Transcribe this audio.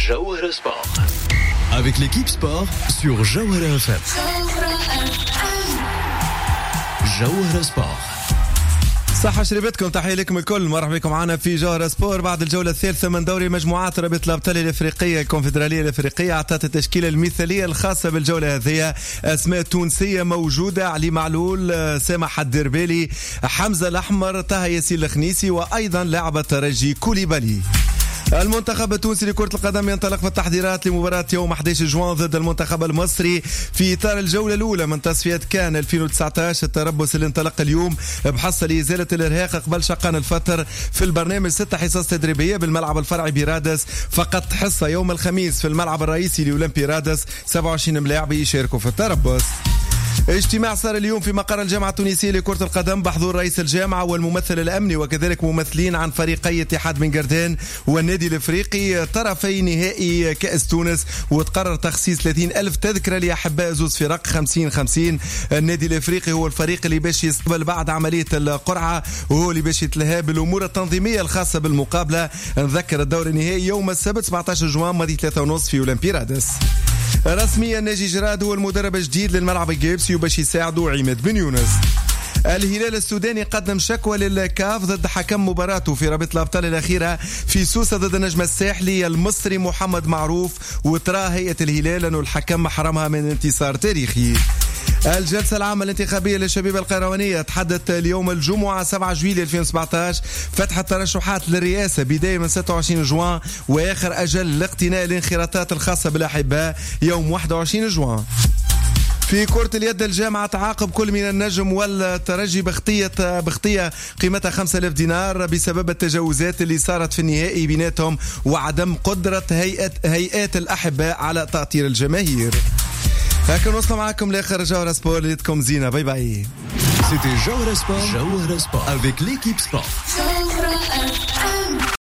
Jawhara Sport. Avec l'équipe sport sur Jawhara FM. Jawhara Sport. صحة شربتكم، تحية لكم الكل، مرحبا بكم معنا في جوهرة سبور بعد الجولة الثالثة من دوري مجموعات رابطة الأبطال الأفريقية. الكونفدرالية الأفريقية أعطت التشكيلة المثالية الخاصة بالجولة هذه. أسماء تونسية موجودة: علي معلول، سامح الدربالي، حمزة الأحمر، طه ياسين الخنيسي، وأيضا لاعب الترجي كوليبالي. المنتخب التونسي لكرة القدم ينطلق في التحضيرات لمباراة يوم 11 جوان ضد المنتخب المصري في إطار الجولة الأولى من تصفيات كان 2019. التربص اللي انطلق اليوم بحصة لإزالة الإرهاق قبل شقان الفتر. في البرنامج 6 حصص تدريبية بالملعب الفرعي برادس، فقط حصة يوم الخميس في الملعب الرئيسي لأولمبي رادس. 27 ملاعب يشاركوا في التربص. اجتماع صار اليوم في مقر الجامعة التونسية لكرة القدم بحضور رئيس الجامعة والممثل الأمني وكذلك ممثلين عن فريقي اتحاد بن قردان والنادي الأفريقي طرفي نهائي كأس تونس. وتقرر تخصيص 30,000 تذكرة لأحباء زوز فرق 50-50. النادي الأفريقي هو الفريق اللي باش يستقبل بعد عملية القرعة، وهو اللي باش يتلهى بالأمور التنظيمية الخاصة بالمقابلة. نذكر الدور النهائي يوم السبت 17 جوان ماضي 3:30 في أولمبي رادس. رسميا ناجي جراد هو المدرب الجديد للملعب الجيبسي وباش يساعده عماد بن يونس. الهلال السوداني قدم شكوى للكاف ضد حكم مباراته في رابطة الأبطال الأخيرة في سوسة ضد النجم الساحلي المصري محمد معروف، وترى هيئة الهلال أنه الحكم حرمها من انتصار تاريخي. الجلسة العامة الانتخابية للشبيبة القيروانية تحدث اليوم الجمعة 7 جويلية 2017 فتح الترشحات للرئاسة بداية من 26 جوان، وآخر أجل لاقتناء الانخراطات الخاصة بالأحباء يوم 21 جوان. في كرة اليد الجامعة تعاقب كل من النجم والترجي بختية قيمتها 5,000 دينار بسبب التجاوزات اللي صارت في النهائي بيناتهم وعدم قدرة هيئات الأحباء على تأطير الجماهير. هكذا نوصل معكم لاخر جوهرة سبور. ليتكم زينة، باي باي. C'était Jawhara Sport avec l'équipe sport.